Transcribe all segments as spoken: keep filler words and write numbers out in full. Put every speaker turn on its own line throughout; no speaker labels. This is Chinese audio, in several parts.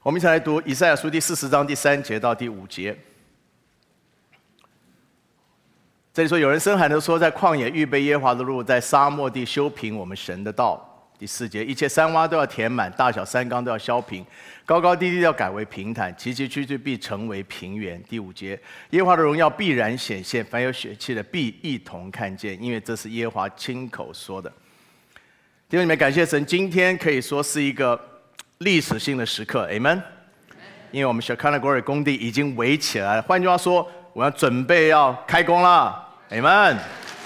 我们一起来读以赛亚书第四十章第三节到第五节。这里说，有人声喊着说，在旷野预备耶和华的路，在沙漠地修平我们神的道。第四节，一切山洼都要填满，大小山冈都要削平，高高低低要改为平坦，崎崎岖岖必成为平原。第五节，耶和华的荣耀必然显现，凡有血气的必一同看见，因为这是耶和华亲口说的。弟兄姊妹，感谢神，今天可以说是一个历史性的时刻 ，Amen。因为我们 Shekinah Glory 工地已经围起来了，换句话说，我要准备要开工了 ，Amen。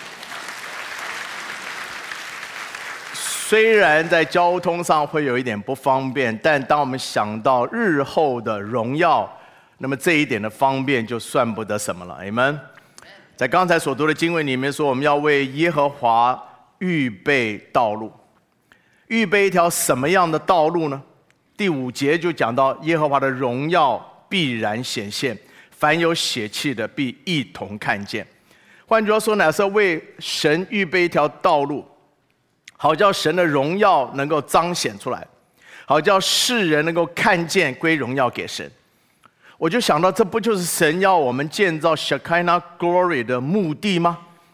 虽然在交通上会有一点不方便，但当我们想到日后的荣耀，那么这一点的方便就算不得什么了 ，Amen。在刚才所读的经文里面说，我们要为耶和华预备道路，预备一条什么样的道路呢？第五节就讲到耶和华的荣耀必然显现，凡有血气的必一同看见。换句话说，乃是为神预备一条道路，好叫神的荣耀能够彰显出来，好叫世人能够看见，归荣耀给神。我就想到，这不就是神要我们建造 Shekinah Glory 的目的吗？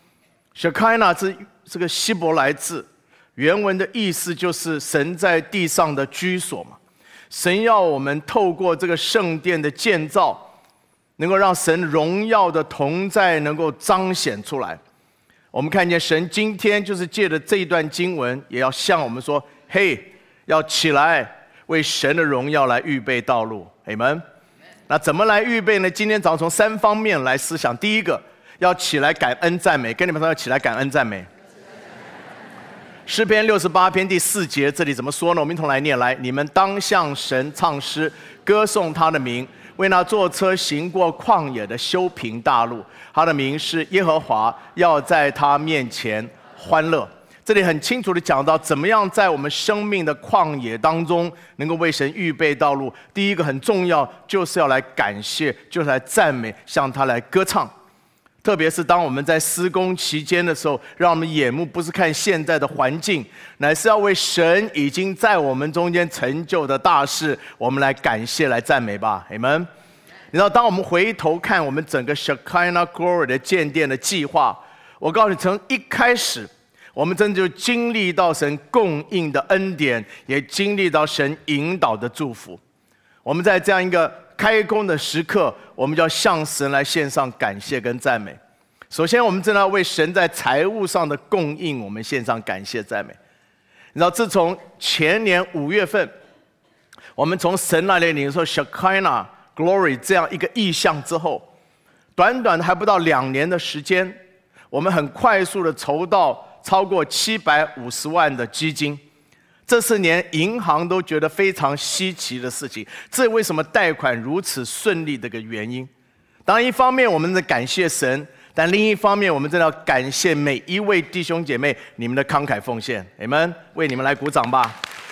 Shekinah 是这个希伯来字，原文的意思就是神在地上的居所嘛。神要我们透过这个圣殿的建造，能够让神荣耀的同在能够彰显出来。我们看见神今天就是借着这一段经文，也要向我们说：嘿，要起来为神的荣耀来预备道路。Amen。那怎么来预备呢？今天早上从三方面来思想。第一个，要起来感恩赞美，跟你们说要起来感恩赞美。诗篇六十八篇第四节，这里怎么说呢？我们一同来念来：你们当向神唱诗，歌颂他的名，为那坐车行过旷野的修平大路。他的名是耶和华，要在他面前欢乐。这里很清楚地讲到，怎么样在我们生命的旷野当中，能够为神预备道路。第一个很重要，就是要来感谢，就是来赞美，向他来歌唱。特别是当我们在施工期间的时候，让我们眼目不是看现在的环境，乃是要为神已经在我们中间成就的大事，我们来感谢，来赞美吧。Amen。你知道，当我们回头看我们整个 Shekinah Glory 的建殿的计划，我告诉你，从一开始，我们真的就经历到神供应的恩典，也经历到神引导的祝福。我们在这样一个开工的时刻，我们就要向神来献上感谢跟赞美。首先，我们真的要为神在财务上的供应，我们献上感谢赞美。你知道，自从前年五月份，我们从神那里领受 Shekinah Glory 这样一个意象之后，短短还不到两年的时间，我们很快速的筹到超过七百五十万的基金。这是连银行都觉得非常稀奇的事情，这为什么贷款如此顺利的一个原因。当然一方面我们在感谢神，但另一方面我们真的要感谢每一位弟兄姐妹你们的慷慨奉献。你们为你们来鼓掌吧。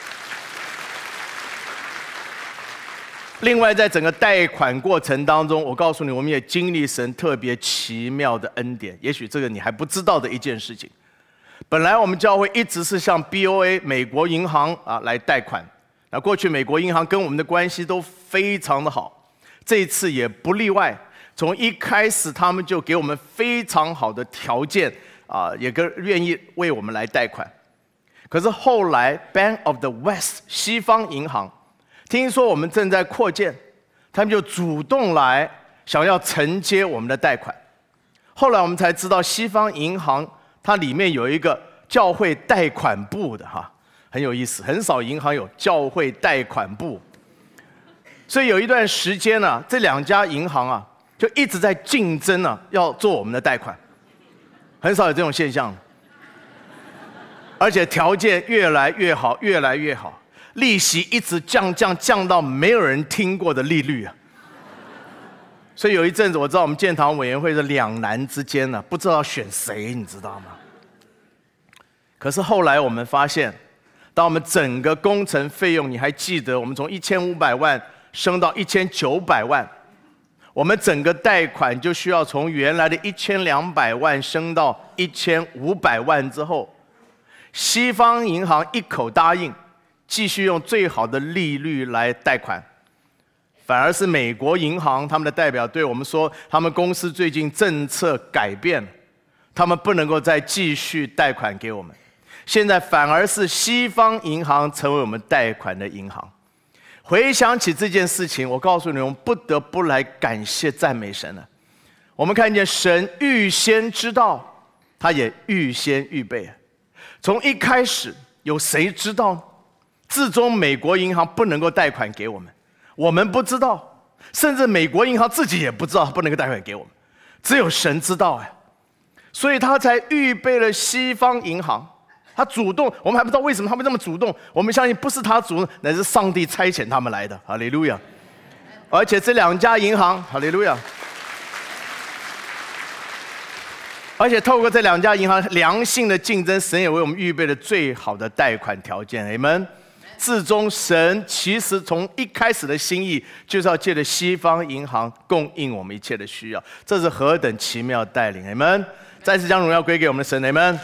另外在整个贷款过程当中，我告诉你，我们也经历神特别奇妙的恩典，也许这个你还不知道的一件事情。本来我们教会一直是向 B O A 美国银行啊来贷款，那过去美国银行跟我们的关系都非常的好，这一次也不例外。从一开始他们就给我们非常好的条件啊，也跟愿意为我们来贷款。可是后来 Bank of the West 西方银行听说我们正在扩建，他们就主动来想要承接我们的贷款。后来我们才知道，西方银行它里面有一个教会贷款部的哈，很有意思，很少银行有教会贷款部。所以有一段时间呢、啊，这两家银行啊，就一直在竞争啊，要做我们的贷款，很少有这种现象，而且条件越来越好，越来越好，利息一直降降降到没有人听过的利率啊。所以有一阵子，我知道我们建堂委员会是两难之间呢、啊，不知道选谁，你知道吗？可是后来我们发现，当我们整个工程费用，你还记得我们从一千五百万升到一千九百万，我们整个贷款就需要从原来的一千两百万升到一千五百万之后，西方银行一口答应，继续用最好的利率来贷款。 反而是美国银行他们的代表对我们说，他们公司最近政策改变了，他们不能够再继续贷款给我们。现在反而是西方银行成为我们贷款的银行。回想起这件事情，我告诉你，我们不得不来感谢赞美神了。我们看见神预先知道，他也预先预备。从一开始，有谁知道？至终美国银行不能够贷款给我们，我们不知道，甚至美国银行自己也不知道不能够贷款给我们，只有神知道哎。所以他才预备了西方银行，他主动，我们还不知道为什么他们这么主动，我们相信不是他主动，乃是上帝差遣他们来的，哈利路亚。而且这两家银行，哈利路亚，而且透过这两家银行良性的竞争，神也为我们预备了最好的贷款条件，阿们。至终神其实从一开始的心意，就是要借着西方银行供应我们一切的需要，这是何等奇妙的带领，阿们。再次将荣耀归给我们的神，阿们。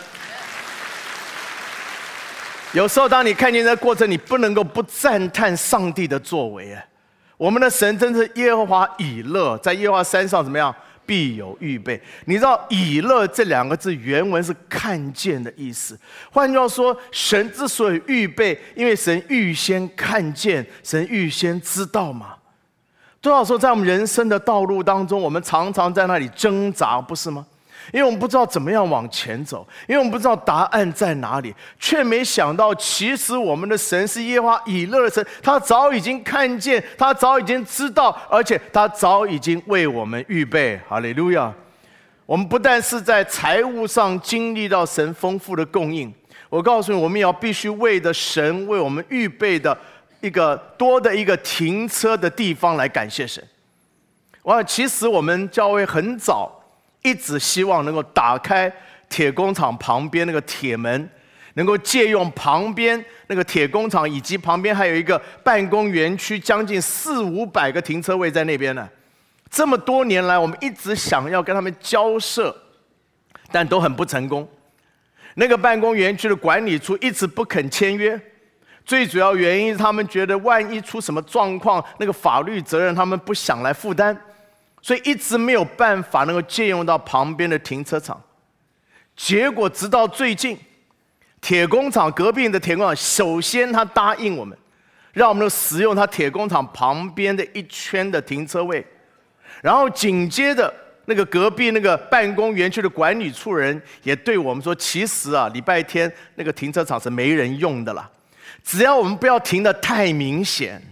有时候当你看见这个过程，你不能够不赞叹上帝的作为。我们的神真是耶和华以勒，在耶和华山上怎么样？必有预备。你知道以勒这两个字原文是看见的意思，换句话说，神之所以预备，因为神预先看见，神预先知道嘛。多少时候在我们人生的道路当中，我们常常在那里挣扎，不是吗？因为我们不知道怎么样往前走，因为我们不知道答案在哪里，却没想到其实我们的神是耶和华以勒的神，他早已经看见，他早已经知道，而且他早已经为我们预备，哈利路亚。我们不但是在财务上经历到神丰富的供应，我告诉你，我们也要必须为着神为我们预备的一个多的一个停车的地方来感谢神。哇，其实我们教会很早一直希望能够打开铁工厂旁边那个铁门，能够借用旁边那个铁工厂，以及旁边还有一个办公园区，将近四五百个停车位在那边呢。这么多年来，我们一直想要跟他们交涉，但都很不成功。那个办公园区的管理处一直不肯签约，最主要原因是他们觉得万一出什么状况，那个法律责任他们不想来负担。所以一直没有办法能够借用到旁边的停车场，结果直到最近，铁工厂隔壁的铁工厂首先他答应我们，让我们能使用他铁工厂旁边的一圈的停车位，然后紧接着那个隔壁那个办公园区的管理处人也对我们说，其实啊礼拜天那个停车场是没人用的啦，只要我们不要停得太明显。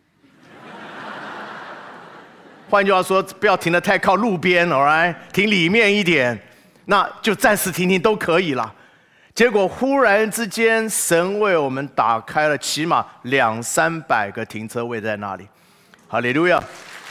换句话说，不要停得太靠路边 ，all right， 停里面一点，那就暂时停停都可以啦。结果忽然之间，神为我们打开了起码两三百个停车位在那里，哈利路亚。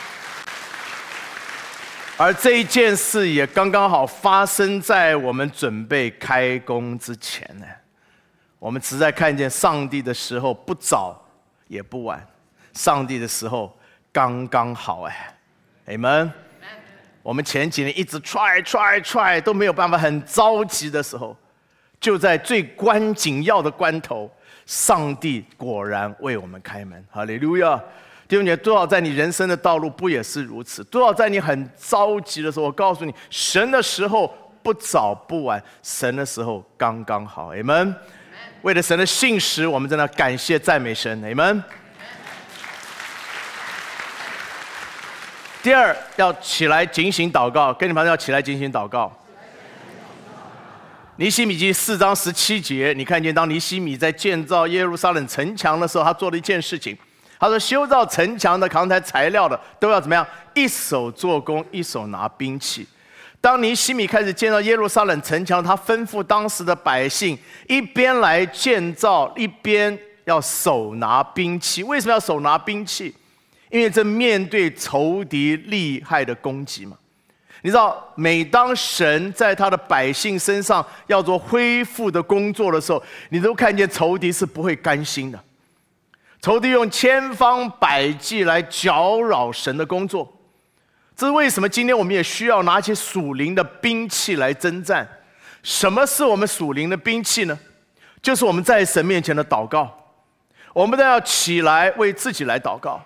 而这一件事也刚刚好发生在我们准备开工之前呢。我们实在看见上帝的时候不早也不晚，上帝的时候刚刚好哎。Amen。我们前几年一直 try try try 都没有办法，很着急的时候，就在最关紧要的关头，上帝果然为我们开门，哈利路亚！弟兄姐妹，多少在你人生的道路不也是如此？多少在你很着急的时候，我告诉你，神的时候不早不晚，神的时候刚刚好 ，Amen。为了神的信实，我们在那感谢赞美神 ，Amen。第二，要起来警醒祷告，跟你们要起来警醒祷告。尼希米记四章十七节，你看见当尼希米在建造耶路撒冷城墙的时候，他做了一件事情。他说，修造城墙的、扛抬材料的，都要怎么样？一手做工，一手拿兵器。当尼希米开始建造耶路撒冷城墙，他吩咐当时的百姓，一边来建造，一边要手拿兵器。为什么要手拿兵器？因为这面对仇敌厉害的攻击嘛。你知道，每当神在他的百姓身上要做恢复的工作的时候，你都看见仇敌是不会甘心的。仇敌用千方百计来搅扰神的工作。这是为什么今天我们也需要拿起属灵的兵器来征战。什么是我们属灵的兵器呢？就是我们在神面前的祷告。我们都要起来为自己来祷告，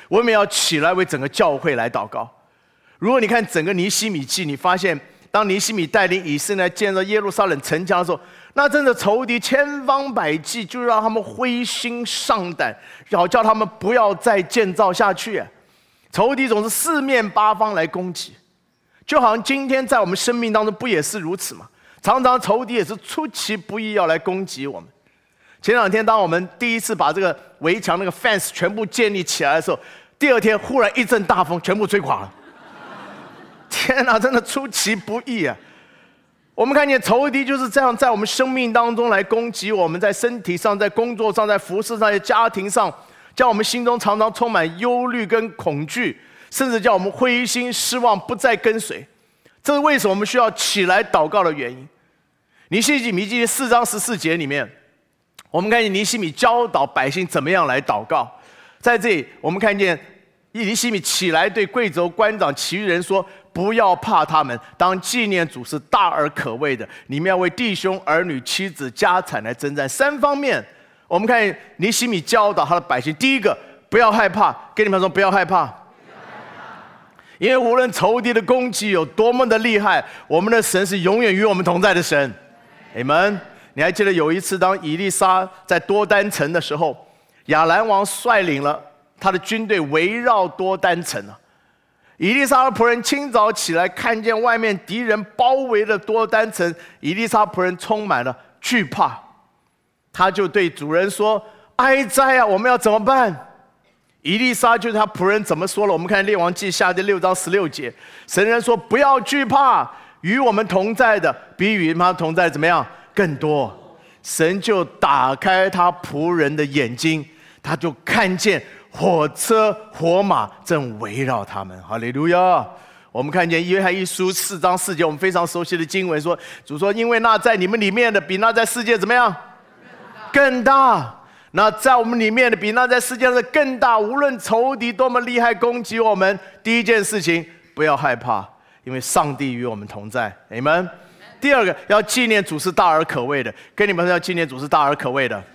我们要起来为整个教会来祷告。如果你看整个尼希米记，你发现当尼希米带领以色列建造耶路撒冷城墙的时候，那真的仇敌千方百计，就让他们灰心丧胆，然后叫他们不要再建造下去。仇敌总是四面八方来攻击，就好像今天在我们生命当中不也是如此吗？常常仇敌也是出其不意要来攻击我们。前两天当我们第一次把这个围墙那个 fence 全部建立起来的时候，第二天忽然一阵大风，全部吹垮了。天哪，真的出其不意啊！我们看见仇敌就是这样在我们生命当中来攻击我们，在身体上、在工作上、在服事上、在家庭上，叫我们心中常常充满忧虑跟恐惧，甚至叫我们灰心失望，不再跟随。这是为什么我们需要起来祷告的原因。尼希米记四章十四节里面，我们看见尼希米教导百姓怎么样来祷告。在这里我们看见尼希米起来对贵族官长其余人说，不要怕他们，当纪念主是大而可畏的，你们要为弟兄儿女妻子家产来征战。三方面我们看见尼希米教导他的百姓，第一个，不要害怕，跟你们说不要害怕，因为无论仇敌的攻击有多么的厉害，我们的神是永远与我们同在的神。阿们。你还记得有一次当以利沙在多丹城的时候，亚兰王率领了他的军队围绕多丹城啊。以利沙的仆人清早起来，看见外面敌人包围了多丹城，以利沙仆人充满了惧怕，他就对主人说：哀哉啊，我们要怎么办？以利沙就是他仆人怎么说了？我们看列王记下第六章十六节，神人说：不要惧怕，与我们同在的比与他同在怎么样更多。神就打开他仆人的眼睛，他就看见火车火马正围绕他们。哈利路亚！我们看见约翰一书四章四节，我们非常熟悉的经文说，主说：因为那在你们里面的比那在世界怎么样更大，那在我们里面的比那在世界上的更大。无论仇敌多么厉害攻击我们，第一件事情不要害怕，因为上帝与我们同在。阿们。第二个，要纪念主是大而可畏的，跟你们说要纪念主是大而可畏的。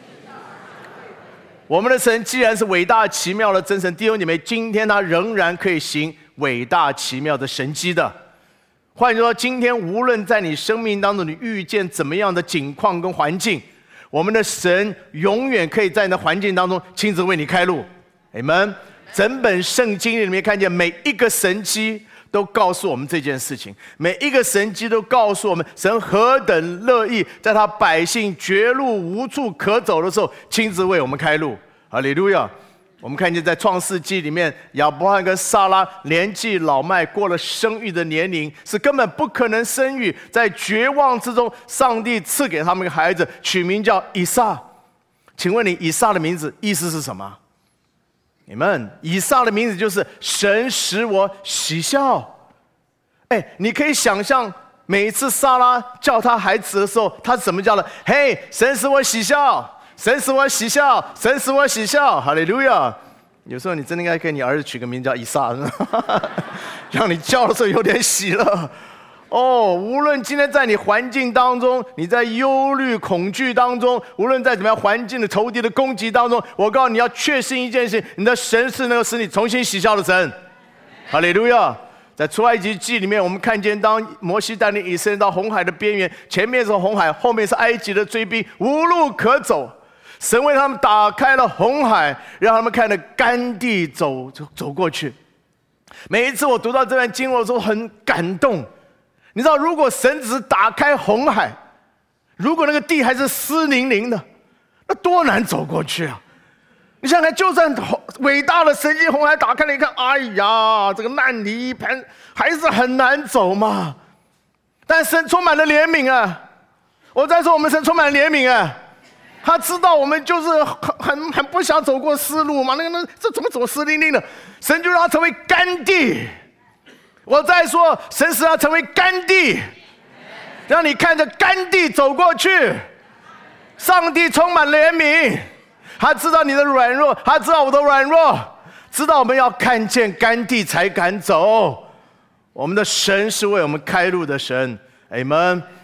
我们的神既然是伟大奇妙的真神，弟兄姐妹，今天他仍然可以行伟大奇妙的神迹的。换句话说，今天无论在你生命当中你遇见怎么样的境况跟环境，我们的神永远可以在你的环境当中亲自为你开路。阿们。整本圣经里面看见每一个神迹都告诉我们这件事情，每一个神迹都告诉我们神何等乐意在他百姓绝路无处可走的时候亲自为我们开路。哈利路亚！我们看见在创世纪里面，亚伯罕跟撒拉年纪老迈，过了生育的年龄，是根本不可能生育，在绝望之中，上帝赐给他们一个孩子，取名叫以撒。请问你，以撒的名字意思是什么？你们，以撒的名字就是神使我喜笑。哎，你可以想象每一次撒拉叫他孩子的时候，他是怎么叫的？嘿，神使我喜笑，神使我喜笑，神使我喜笑，哈利路亚！有时候你真的应该给你儿子取个名叫以撒，让你叫的时候有点喜乐。哦，无论今天在你环境当中，你在忧虑恐惧当中，无论在怎么样环境的仇敌的攻击当中，我告诉你要确信一件事，你的神是能够使你重新喜笑的神。哈利路亚！在出埃及记里面，我们看见当摩西带领以色列到红海的边缘，前面是红海，后面是埃及的追兵，无路可走。神为他们打开了红海，让他们看着干地走走过去。每一次我读到这段经文的时候，很感动。你知道，如果神只是打开红海，如果那个地还是湿淋淋的，那多难走过去啊！你想想，就算伟大的神迹红海打开了，你看，哎呀，这个烂泥一盘还是很难走嘛。但神充满了怜悯啊！我再说，我们神充满了怜悯啊！他知道我们就是很很很不想走过湿路嘛，那个那这怎么走湿淋淋的？神就让它成为干地。我再说，神使它成为干地，让你看着干地走过去。上帝充满怜悯，他知道你的软弱，他知道我的软弱，知道我们要看见干地才敢走。我们的神是为我们开路的神，阿们。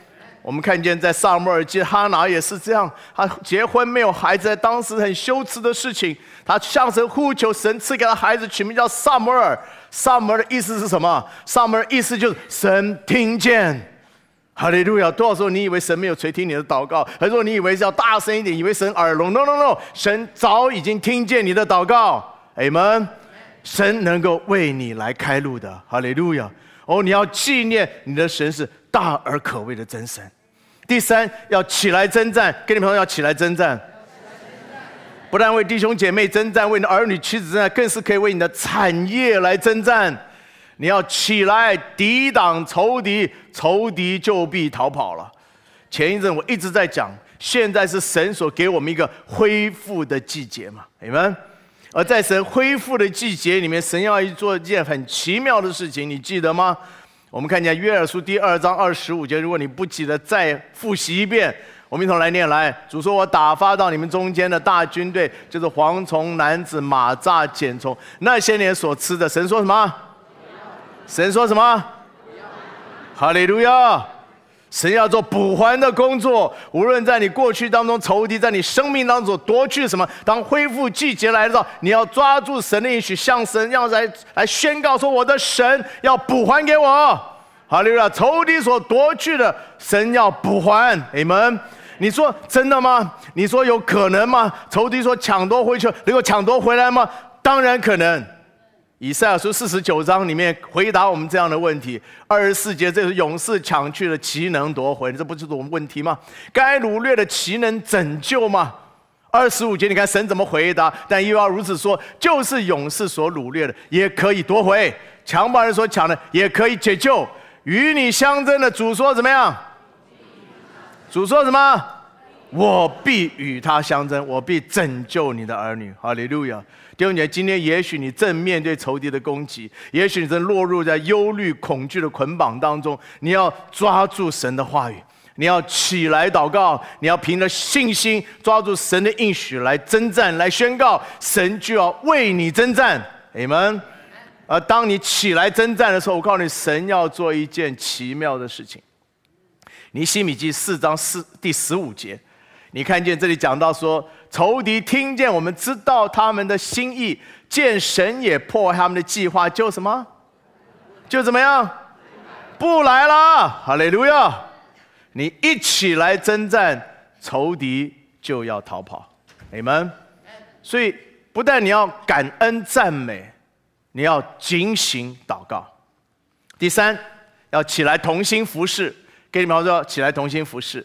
我们看见在撒母耳记，哈拿也是这样，他结婚没有孩子，在当时很羞耻的事情，他向神呼求，神赐给他孩子，取名叫撒母耳。撒母耳的意思是什么？撒母耳的意思就是神听见。哈利路亚！多少时候你以为神没有垂听你的祷告，还是说你以为是要大声一点，以为神耳聋 ？No No No， 神早已经听见你的祷告。Amen。神能够为你来开路的。哈利路亚！哦，你要纪念你的神是大而可畏的真神。第三，要起来征战，跟你朋友要起来征战，不但为弟兄姐妹征战，为你的儿女妻子征战，更是可以为你的产业来征战。你要起来抵挡仇敌，仇敌就必逃跑了。前一阵我一直在讲，现在是神所给我们一个恢复的季节嘛，你们。而在神恢复的季节里面，神要做一件很奇妙的事情，你记得吗？我们看见约珥书第二章二十五节，如果你不记得，再复习一遍。我们一同来念来。主说：“我打发到你们中间的大军队，就是蝗虫、蝻子、蚂蚱、茧虫，那些年所吃的。”神说什么？神说什么？哈利路亚！神要做补还的工作，无论在你过去当中仇敌在你生命当中所夺去什么，当恢复季节来的时候，你要抓住神的应许，向神要来来宣告说：“我的神要补还给我。”哈利路亚！仇敌所夺去的，神要补还。阿们。你说真的吗？你说有可能吗？仇敌说抢夺回去，能够抢夺回来吗？当然可能。以赛亚书四十九章里面回答我们这样的问题。二十四节，这是勇士抢去了，其能夺回？这不就是我们问题吗？该掳掠的其能拯救吗？二十五节，你看神怎么回答？但又要如此说，就是勇士所掳掠的，也可以夺回；强暴人所抢的，也可以解救。与你相争的主说怎么样？主说什么？我必与他相争，我必拯救你的儿女。哈利路亚！弟兄姐妹，今天也许你正面对仇敌的攻击，也许你正落入在忧虑、恐惧的捆绑当中。你要抓住神的话语，你要起来祷告，你要凭着信心抓住神的应许来征战，来宣告，神就要为你征战。阿们。而当你起来征战的时候，我告诉你，神要做一件奇妙的事情。尼希米记四章四第十五节。你看见这里讲到说，仇敌听见我们知道他们的心意，见神也破坏他们的计划，就什么？就怎么样？不来了。哈利路亚！你一起来征战，仇敌就要逃跑。阿们。所以不但你要感恩赞美，你要警醒祷告。第三，要起来同心服事。给你们说，起来同心服事。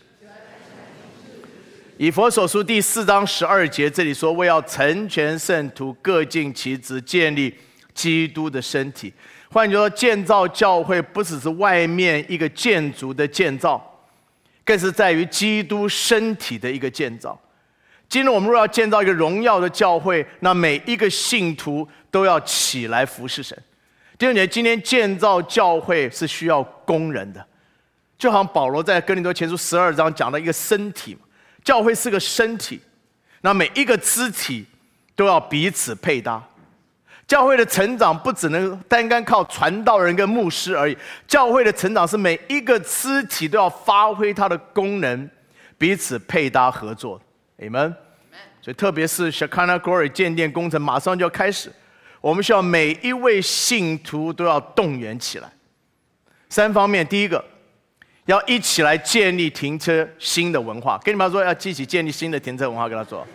以弗所书第四章十二节，这里说：“为要成全圣徒，各尽其职，建立基督的身体。”换句话说，建造教会不只是外面一个建筑的建造，更是在于基督身体的一个建造。今天我们若要建造一个荣耀的教会，那每一个信徒都要起来服侍神。弟兄姐妹，今天建造教会是需要工人的，就好像保罗在哥林多前书十二章讲的一个身体嘛。教会是个身体，那每一个肢体都要彼此配搭。教会的成长不只能单单靠传道人跟牧师而已，教会的成长是每一个肢体都要发挥它的功能，彼此配搭合作。阿们。所以特别是 Shekinah Glory 建殿工程马上就要开始，我们需要每一位信徒都要动员起来。三方面，第一个，要一起来建立停车新的文化。跟你们说，要一起建立新的停车文化，跟他说。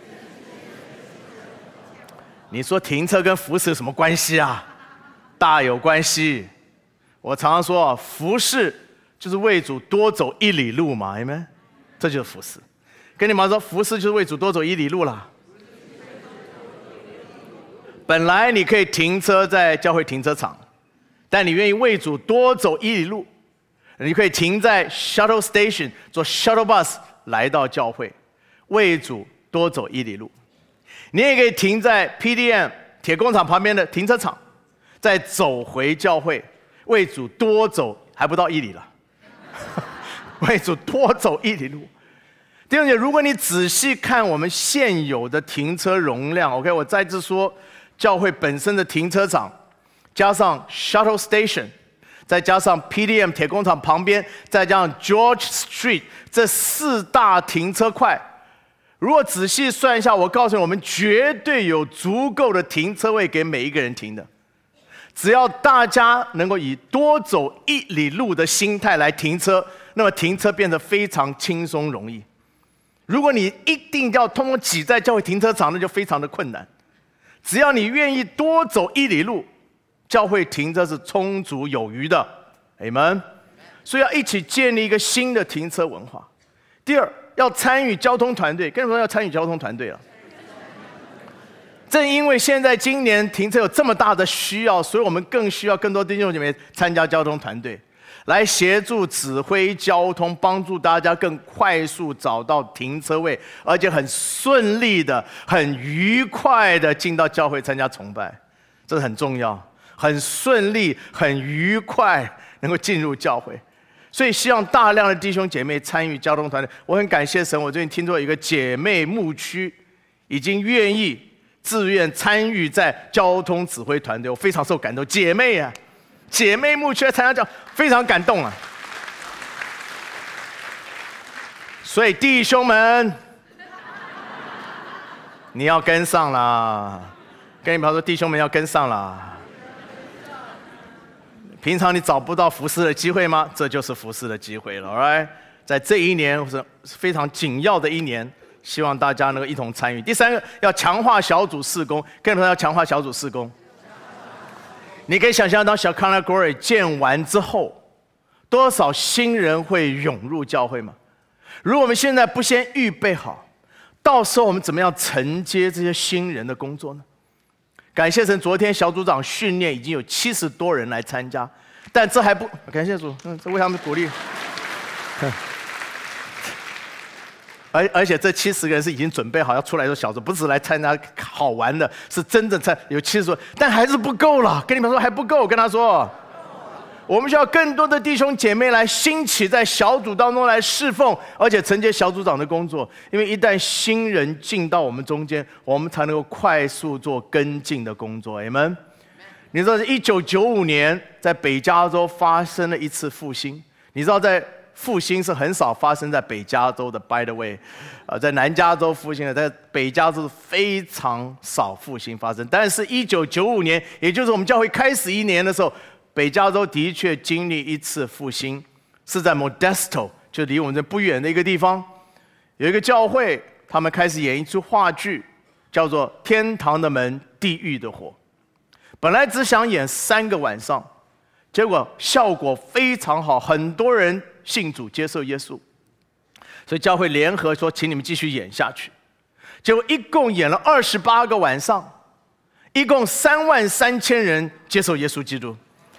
你说停车跟服侍有什么关系啊？大有关系。我常常说，服侍就是为主多走一里路嘛，有没有？这就是服侍。跟你们说，服侍就是为主多走一里路啦。本来你可以停车在教会停车场，但你愿意为主多走一里路。你可以停在 shuttle station 坐 shuttle bus 来到教会，为主多走一里路。你也可以停在 P D M 铁工厂旁边的停车场，再走回教会，为主多走还不到一里了，为主多走一里路。弟兄姐，如果你仔细看我们现有的停车容量 ，OK， 我再次说，教会本身的停车场加上 shuttle station。 再加上 P D M 铁工厂旁边，再加上 George Street 这四大停车块，如果仔细算一下，我告诉你，我们绝对有足够的停车位给每一个人停的。只要大家能够以多走一里路的心态来停车，那么停车变得非常轻松容易。如果你一定要通通挤在教会停车场，那就非常的困难。只要你愿意多走一里路，教会停车是充足有余的。Amen。所以要一起建立一个新的停车文化。第二，要参与交通团队，跟你们说要参与交通团队了。正因为现在今年停车有这么大的需要，所以我们更需要更多弟兄姐妹参加交通团队，来协助指挥交通，帮助大家更快速找到停车位，而且很顺利的、很愉快的进到教会参加崇拜，这很重要。很顺利、很愉快，能够进入教会。所以希望大量的弟兄姐妹参与交通团队。我很感谢神，我最近听说有一个姐妹牧区已经愿意自愿参与在交通指挥团队，我非常受感动。姐妹啊，姐妹牧区来参加教，非常感动啊！所以弟兄们，你要跟上啦！跟你们说，弟兄们要跟上啦！平常你找不到服侍的机会吗？这就是服侍的机会了 ，alright？ 在这一年是非常紧要的一年，希望大家能够一同参与。第三个，要强化小组事工，跟你们说要强化小组事工。你可以想象到小康拉 Glory 建完之后，多少新人会涌入教会吗？如果我们现在不先预备好，到时候我们怎么样承接这些新人的工作呢？感谢神，昨天小组长训练已经有七十多人来参加，但这还不感谢主，嗯，这为他们鼓励。而而且这七十个人是已经准备好要出来做小组，不是来参加好玩的，是真正参有七十多，但还是不够了。跟你们说还不够，跟他说，我们需要更多的弟兄姐妹来兴起在小组当中来侍奉，而且承接小组长的工作。因为一旦新人进到我们中间，我们才能够快速做跟进的工作。Amen。你知道，一九九五年在北加州发生了一次复兴。你知道，在复兴是很少发生在北加州的 ，by the way， 呃，在南加州复兴的，在北加州非常少复兴发生。但是，一九九五年，也就是我们教会开始一年的时候，北加州的确经历一次复兴，是在 Modesto， 就离我们这不远的一个地方，有一个教会，他们开始演一出话剧，叫做《天堂的门，地狱的火》。本来只想演三个晚上，结果效果非常好，很多人信主接受耶稣，所以教会联合说，请你们继续演下去。结果一共演了二十八个晚上，一共三万三千人接受耶稣基督。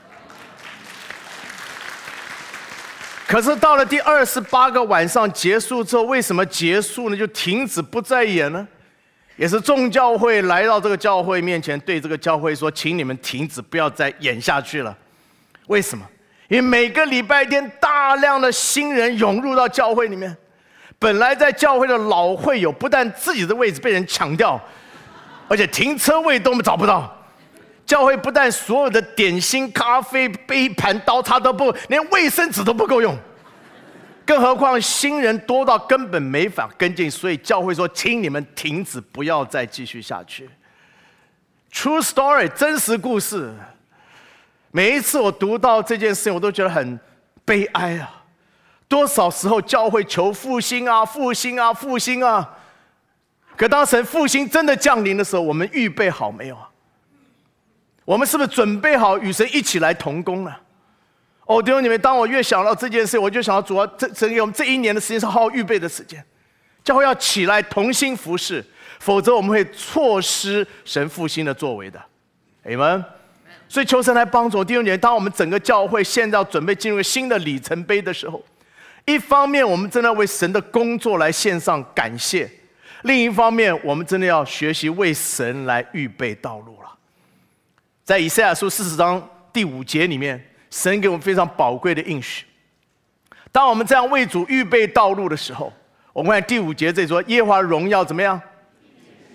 可是到了第二十八个晚上结束之后，为什么结束呢？就停止不再演呢？也是众教会来到这个教会面前，对这个教会说：“请你们停止，不要再演下去了。”为什么？因为每个礼拜天大量的新人涌入到教会里面，本来在教会的老会友，不但自己的位置被人抢掉，而且停车位都找不到。教会不但所有的点心、咖啡、杯盘、刀叉都不，连卫生纸都不够用，更何况新人多到根本没法跟进，所以教会说：“请你们停止，不要再继续下去。” True story， 真实故事。每一次我读到这件事情，我都觉得很悲哀啊！多少时候教会求复兴啊、复兴啊、复兴啊，可当神复兴真的降临的时候，我们预备好没有啊？我们是不是准备好与神一起来同工了？哦，弟兄姐妹，当我越想到这件事，我就想到主要这神给我们这一年的时间是好好预备的时间，教会要起来同心服事，否则我们会错失神复兴的作为的。Amen。所以求神来帮助我，弟兄姐妹，当我们整个教会现在要准备进入一个新的里程碑的时候，一方面我们真的为神的工作来献上感谢，另一方面我们真的要学习为神来预备道路了。在以赛亚书四十章第五节里面，神给我们非常宝贵的应许。当我们这样为主预备道路的时候，我们看第五节这里说：“耶和华荣耀怎么样？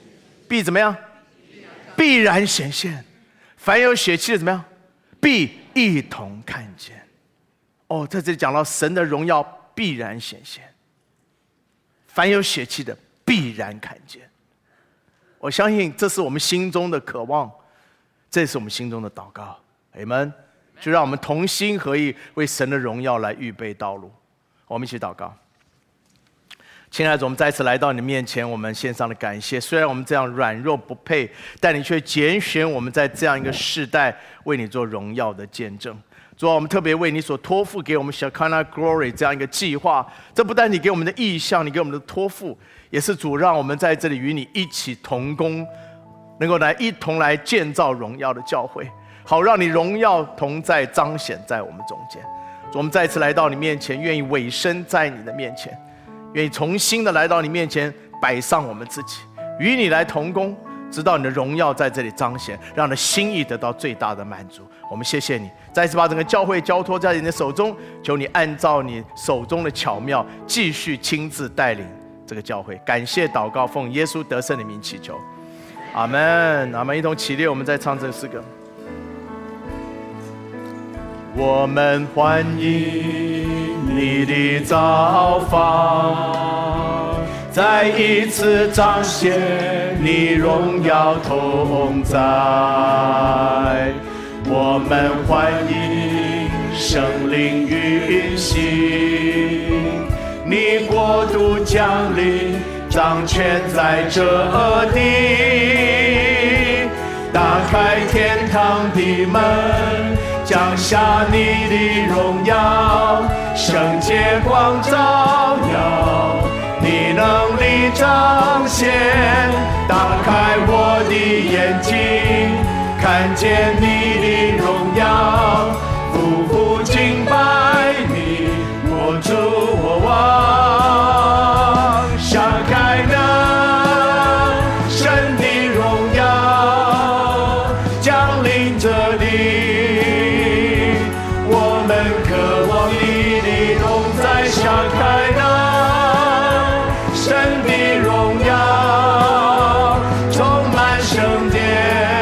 必怎么样？必然显现。凡有血气的怎么样？必一同看见。哦，在这里讲到神的荣耀必然显现，凡有血气的必然看见。我相信这是我们心中的渴望，这是我们心中的祷告。阿们。就让我们同心合意，为神的荣耀来预备道路。我们一起祷告。亲爱的主，我们再次来到你面前，我们献上的感谢。虽然我们这样软弱不配，但你却拣选我们在这样一个世代，为你做荣耀的见证。主啊，我们特别为你所托付给我们 Shekinah Glory 这样一个计划，这不但你给我们的意向，你给我们的托付，也是主让我们在这里与你一起同工，能够来一同来建造荣耀的教会，好让你荣耀同在彰显在我们中间。主，我们再次来到你面前，愿意委身在你的面前，愿意重新的来到你面前，摆上我们自己，与你来同工，直到你的荣耀在这里彰显，让你的心意得到最大的满足。我们谢谢你，再次把整个教会交托在你的手中，求你按照你手中的巧妙，继续亲自带领这个教会。感谢祷告，奉耶稣得胜的名祈求，阿们，阿们。一同起立，我们再唱这个诗歌。我们欢迎你的造访，再一次彰显你荣耀同在。我们欢迎圣灵运行，你国度降临，掌权在这地。打开天堂的门，降下你的荣耀，圣洁光照耀，你能力彰显。打开我的眼睛，看见你的荣耀，夫妇敬拜你，我主我王。闪开那神的荣耀降临这里，我们渴望你的同在。闪开那神的荣耀充满圣殿，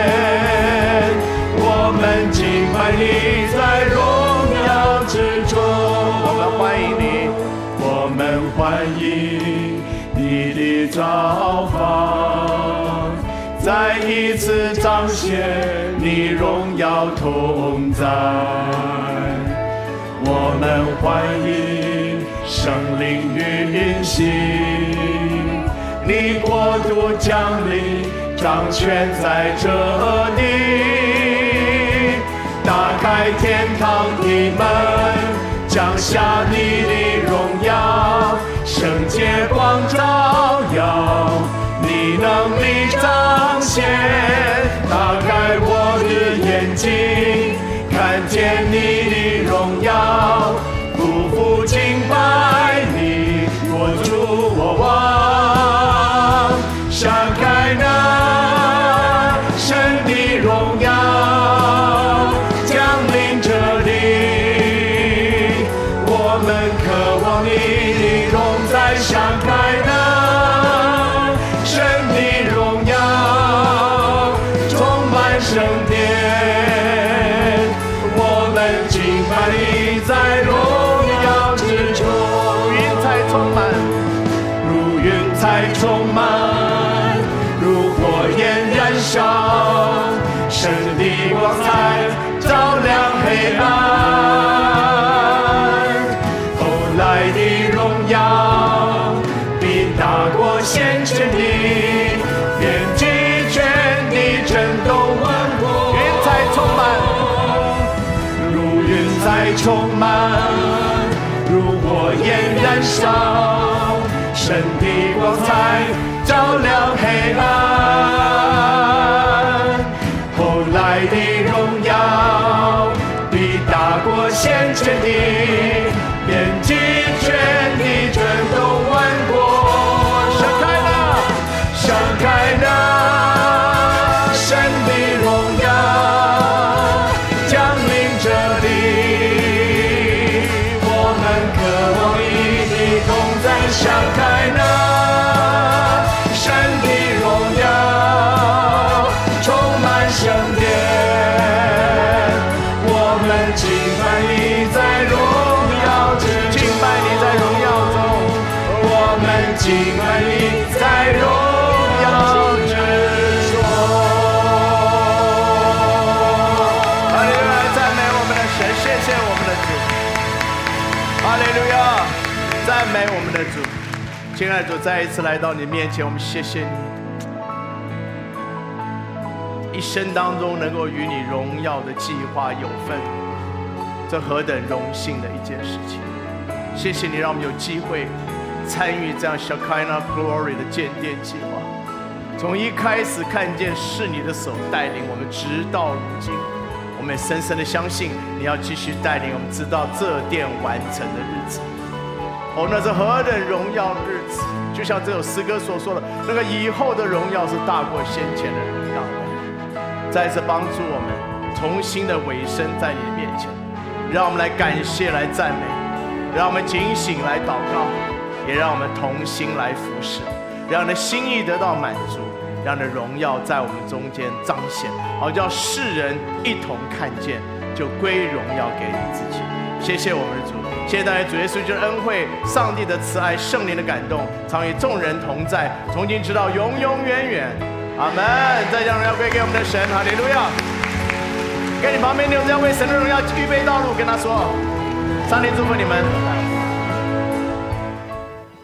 我们敬拜你在荣耀之中。我们欢迎你，我们欢迎你的造访，再一次彰显你荣耀同在。我们欢迎圣灵运行，你国度降临，掌权在这地。打开天堂的门，降下你的荣耀，圣洁光照耀，你能力彰显。打开我的眼睛，看见你的荣耀，夫妇敬拜你，我主我王。闪开那神的荣耀降临这里，我们渴望你的同在。闪开那神的荣耀充满圣殿，我们敬拜你在荣耀之中。云彩充满，如云彩充满，如火焰燃烧，神的光彩照亮黑暗。后来的荣耀必大过先前的，遍及全地震动万国。云彩充满，如云彩充满，如火焰燃烧，神的光彩照亮黑暗。后来的荣耀必大过先前的，遍及全地震动万国。闪开那，闪开那神的荣耀降临这里，我们渴望你的同在。闪开那神的荣耀充满圣殿，我们敬敬拜你在荣耀之中。哈利路亚，赞美我们的神，谢谢我们的主。哈利路亚，赞美我们的主。亲爱的主，再一次来到你面前，我们谢谢你。一生当中能够与你荣耀的计划有份，这何等荣幸的一件事情！谢谢你让我们有机会参与这样 Shekinah Glory 的建殿计划，从一开始看见是你的手带领我们，直到如今，我们也深深的相信你要继续带领我们，直到这殿完成的日子。哦，那是何等荣耀的日子！就像这首诗歌所说的，那个以后的荣耀是大过先前的荣耀的。再次帮助我们重新的委身在你的面前，让我们来感谢，来赞美，让我们警醒来祷告，也让我们同心来服侍，让你的心意得到满足，让你的荣耀在我们中间彰显，好叫世人一同看见，就归荣耀给你自己。谢谢我们的主，谢谢大家主耶稣基督的恩惠，上帝的慈爱，圣灵的感动，常与众人同在，从今直到永永远远。阿门！再将荣耀归给我们的神，哈利路亚！跟你旁边的人要为神的荣耀预备道路，跟他说：上帝祝福你们。